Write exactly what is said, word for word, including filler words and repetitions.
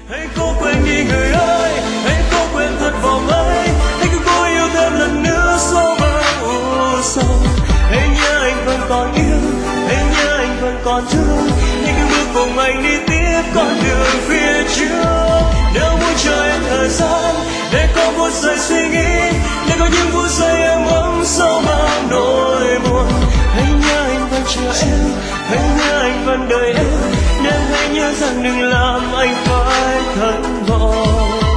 Hãy cố quên đi người ơi, hãy cố quên thật vòng ấy, hãy cứ cố yêu thêm lần nữa số bao u sầu. Hãy nhớ anh vẫn còn yêu, hãy nhớ anh vẫn còn thương, hãy cứ bước cùng anh đi tiếp con đường phía trước. Nếu muốn cho em thời gian để có một giây suy nghĩ, để có những phút giây em ấm sâu bao nỗi buồn. Hãy nhớ anh vẫn chờ em, hãy nhớ anh vẫn đợi em, nên hãy nhớ rằng đừng làm anh phải thất vọng.